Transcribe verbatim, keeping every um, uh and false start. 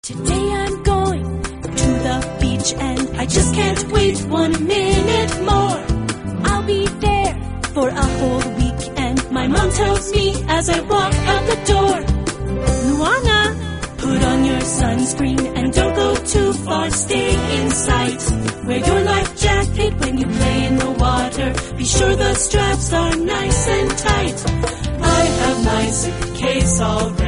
Today I'm going to the beach and I just can't wait one minute more. I'll be there for a whole week and my mom tells me as I walk out the door, Luana, put on your sunscreen and don't go too far, stay in sight. Wear your life jacket when you play in the water. Be sure the straps are nice and tight. I have my suitcase all ready.